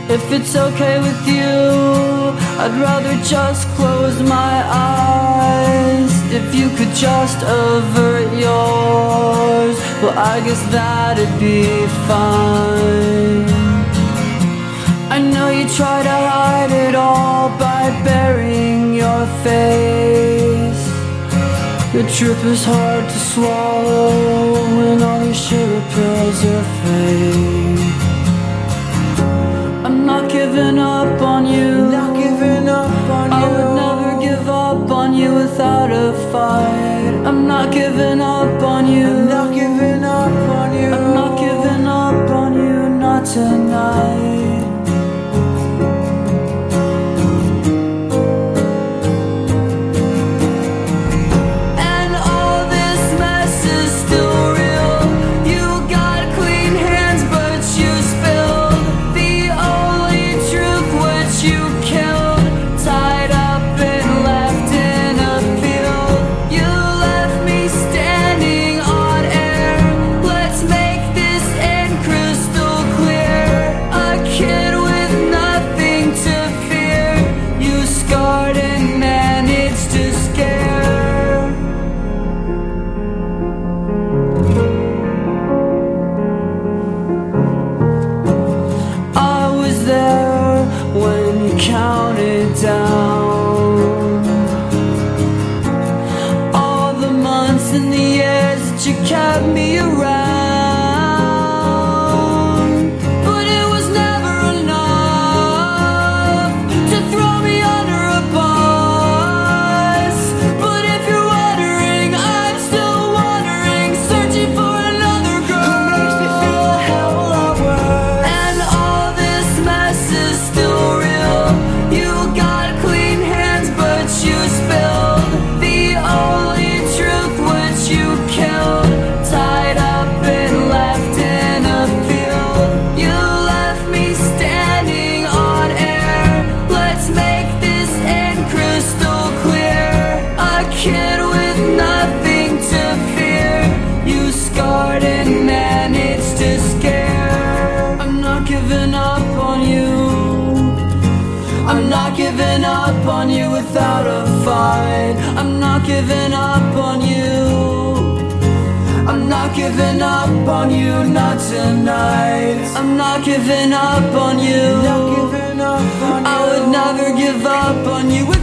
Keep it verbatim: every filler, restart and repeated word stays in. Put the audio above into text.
If it's okay with you, I'd rather just close my eyes. If you could just avert yours, well, I guess that'd be fine. I know you try to hide it all by burying your face. Your truth is hard to swallow when all your sugar pills are fake. I'm not giving up on you. Not giving up on you. I would never give up on you without a fight. I'm not giving up on you. I'm not giving up on you. I'm not giving up on you, not tonight. Counted down all the months and the years that you kept me around, but it was never enough to throw me under a bus. But if you're wondering, I'm still wondering, searching for another girl who makes me feel a hell of a lot worse. And all this mess is still real. You got clean hands, but you spilled the only truth which you killed, tied up and left in a field. You left me standing on air. Let's make this end crystal clear. A kid with nothing to fear. You scarred and managed to scare. I'm not giving up on you. I'm not giving up on you without a fight. I'm not giving up on you. I'm not giving up on you, not tonight. I'm not giving up on you. Not giving up on you. I would never give up on you.